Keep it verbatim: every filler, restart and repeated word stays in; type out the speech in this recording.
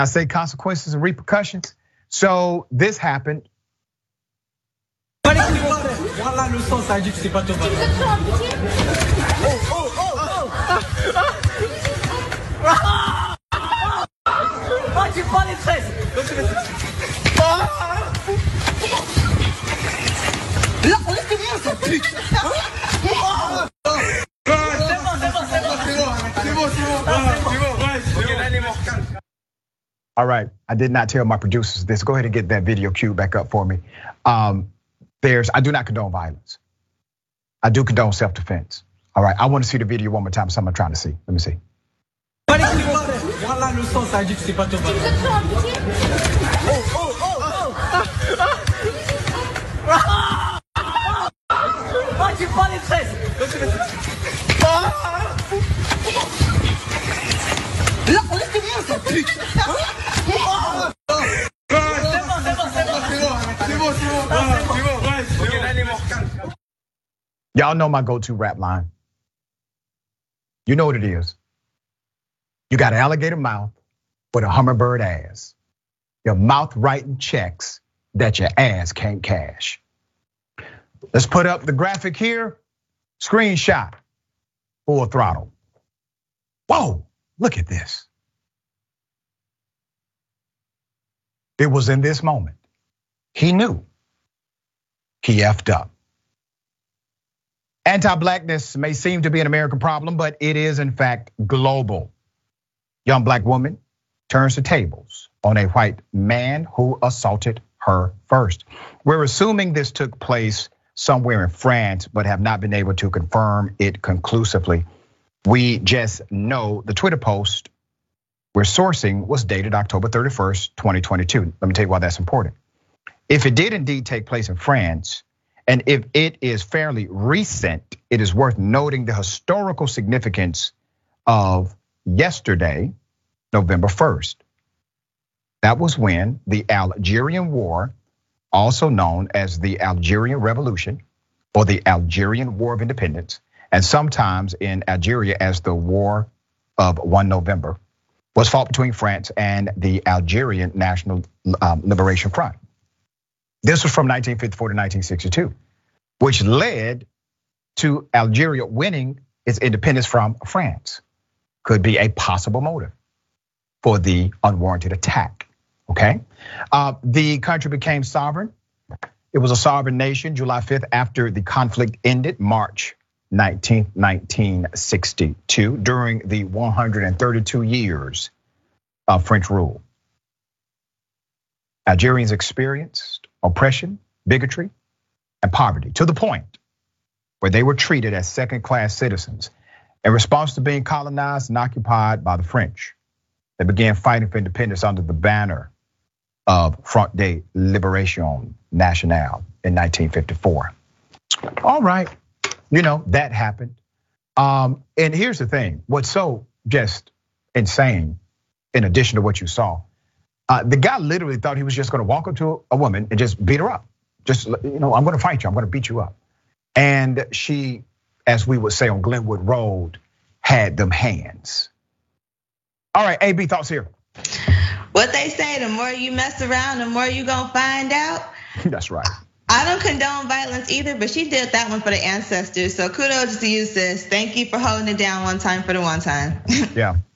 I say consequences and repercussions. So this happened. Voilà le son, ça dit que c'est pas ton ballon. Oh, oh, oh, oh. Ah, tu prends les treize. Là, laissez-moi ça pique. C'est bon, c'est bon, c'est bon, c'est bon, c'est bon, c'est bon, c'est bon. Ok, là, les morts. All right, I did not tell my producers this. Go ahead and get that video queued back up for me. Um, there's, I do not condone violence. I do condone self-defense. All right, I want to see the video one more time. Something I'm trying to see. Let me see. Voilà le son, ça dit que c'est pas ton ballon. Oh, oh, oh, oh. Ah, tu prends les treize. Là, laissez-moi ça pique. C'est bon, c'est bon, c'est bon, c'est bon, c'est bon, c'est bon. Ok, là, les morts. Y'all know my go-to rap line. You know what it is. You got an alligator mouth with a hummingbird ass. Your mouth writing checks that your ass can't cash. Let's put up the graphic here. Screenshot, full throttle. Whoa, look at this. It was in this moment. He knew he effed up. Anti-blackness may seem to be an American problem, but it is in fact global. Young black woman turns the tables on a white man who assaulted her first. We're assuming this took place somewhere in France, but have not been able to confirm it conclusively. We just know the Twitter post we're sourcing was dated October thirty-first, twenty twenty-two. Let me tell you why that's important. If it did indeed take place in France, and if it is fairly recent, it is worth noting the historical significance of yesterday, November first. That was when the Algerian War, also known as the Algerian Revolution or the Algerian War of Independence, and sometimes in Algeria as the War of one November, was fought between France and the Algerian National Liberation Front. This was from nineteen fifty-four to nineteen sixty-two, which led to Algeria winning its independence from France. Could be a possible motive for the unwarranted attack, okay? The country became sovereign. It was a sovereign nation July fifth after the conflict ended March nineteenth, nineteen sixty-two, during the one hundred thirty-two years of French rule. Algerians experienced oppression, bigotry, and poverty to the point where they were treated as second-class citizens. In response to being colonized and occupied by the French, they began fighting for independence under the banner of Front de Liberation Nationale in nineteen fifty-four. All right, you know, that happened. Um, and here's the thing, what's so just insane, in addition to what you saw, uh, the guy literally thought he was just gonna walk up to a woman and just beat her up. Just, you know, I'm gonna fight you, I'm gonna beat you up. And she, as we would say on Glenwood Road, had them hands. All right, A B, thoughts here. What they say, the more you mess around, the more you gonna find out. That's right. I don't condone violence either, but she did that one for the ancestors. So kudos to you, sis. Thank you for holding it down one time for the one time. Yeah.